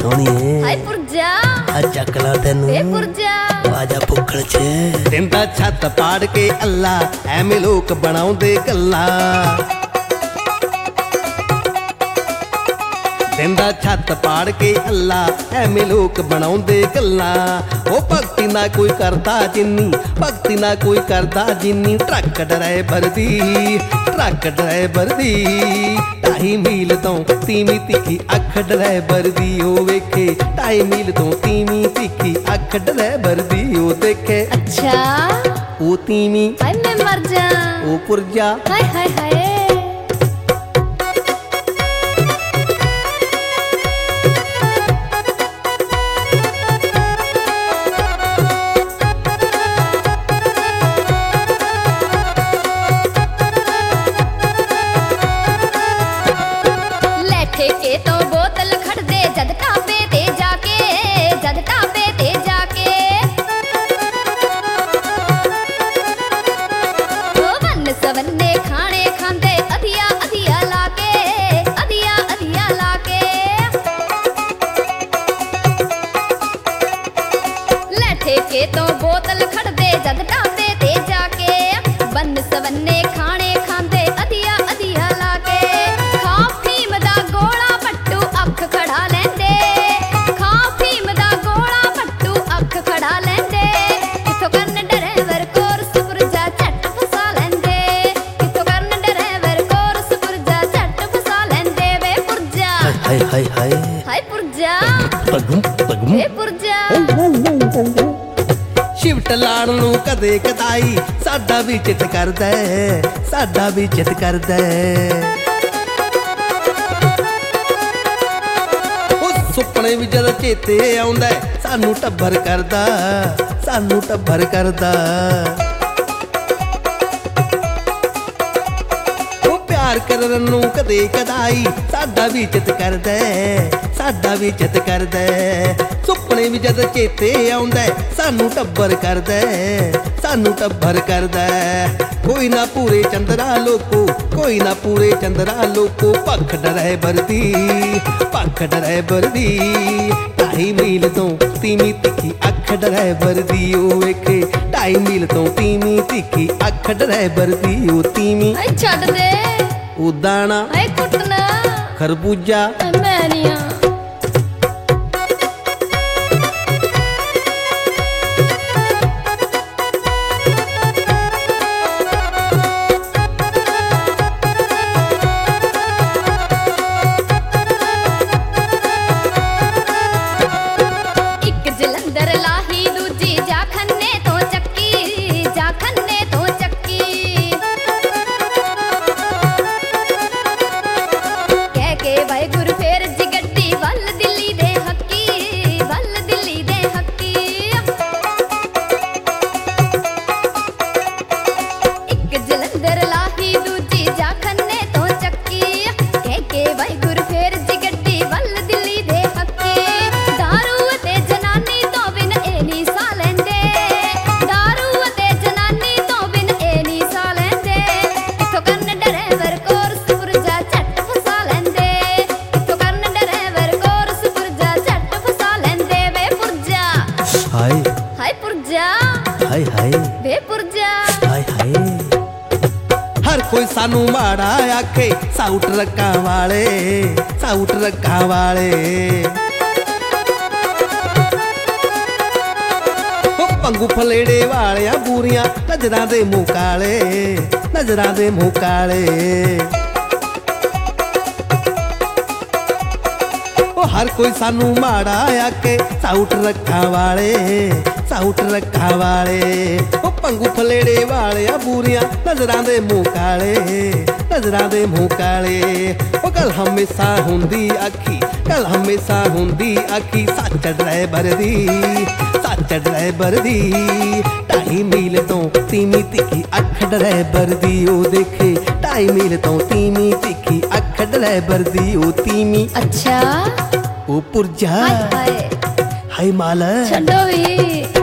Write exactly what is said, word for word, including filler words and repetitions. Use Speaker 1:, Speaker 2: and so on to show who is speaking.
Speaker 1: सोहणीए
Speaker 2: हाय पुरजा
Speaker 1: आ चक ला तैनू
Speaker 2: वे पुरजा
Speaker 1: आजा भुक्खड़ च दिंदा छत पाड़ के अल्ला एवें लोक बनाउंदे गल्लां दिंदा छत पाड़ के अल्ला एवें लोक बनाउंदे गल्लां ओ भगती ना कोई करदा जिन्नी भगती ना कोई करदा जिन्नी ट्रक ड्राइवर दी ट्रक ड्राइवर दी ढाई मील तो तीवी तिखी अख ड्राइवर दी ओ वेखे ढाई मील तो तीवी तिखी अख ड्राइवर दी ओ देखे
Speaker 2: अच्छा
Speaker 1: ओ तीवी
Speaker 2: हाय मैं मर जा
Speaker 1: ओ पुरजा
Speaker 2: हाय हाय हाय के तो बोतल खड़ दे जद ढाबे ते जाके जद ढाबे ते जाके ओ वन सवन्ने खाने खांदे अधिया अधिया लाके अधिया अधिया लाके लैठे के तो बोतल खड़ दे जद ढाबे ते जाके वन सवन्ने खाने खांदे अधिया अधिया लाके खड़ा लेंदे खा फीम दा गोला पट्टू अख खड़ा लेंदे किथों करन ड्राइवर कोर्स पुरजा झट फसा लेंदे किथों करन ड्राइवर कोर्स पुरजा झट फसा लेंदे वे पुरजा
Speaker 1: हाय हाय हाय
Speaker 2: हाय पुरजा
Speaker 1: पगम पगम
Speaker 2: वे पुरजा
Speaker 1: शिफ्ट लाण नूं कदे कदाई साडा भी चित करदा साडा भी चित करदा सुपने भी जद चेते आउंदा सानू टब्बर करदा सानू टब्बर करदा ओ प्यार करन नूं कदे कदाई साडा भी चित करदा साडा भी चित करदा सुपने भी जद चेते आउंदा सानू टब्बर करदा सानू टब्बर करदा कोई ना पूरे चंद्रा लोको कोई ना पूरे चंद्रा लोको पख ड्राइवर दी पख ड्राइवर दी ढाई मील तो तीवी तिखी अख ड्राइवर दी ओ वेखे ढाई मील तो तीवी तिखी अख ड्राइवर दी ओ तीवी
Speaker 2: हाय छੱਡ दे
Speaker 1: ओ दाना
Speaker 2: हाय कुटना
Speaker 1: खरबूजा
Speaker 2: मैं नहीं आ हाय हाय वे पुरजा
Speaker 1: हाय हाय हर कोई सानू माड़ा आखे साउट रक्का वाले साउट रक्का वाले ओ पंगू फलेड़े वालिया बूरियां नजरां दे मुंह काले नजरां दे मुंह काले ओ हर कोई सानू माड़ा आखे साउट रक्का वाले साउट रखा वाले ओ पंगू फलेड़े वाले बूरियां नजरां दे मुंह काले नजरां दे मुंह काले ओ गल हमेशा हुंदी आखी गल हमेशा हुंदी आखी सच ड्राइवर दी सच ड्राइवर दी ढाई मील तो तीवी तिखी अख ड्राइवर दी ओ देखे ढाई मील तो तीवी तिखी अख ड्राइवर दी ओ तीवी
Speaker 2: अच्छा
Speaker 1: ओ पुरजा
Speaker 2: हाय हाय
Speaker 1: हाय माला
Speaker 2: छड्डो भी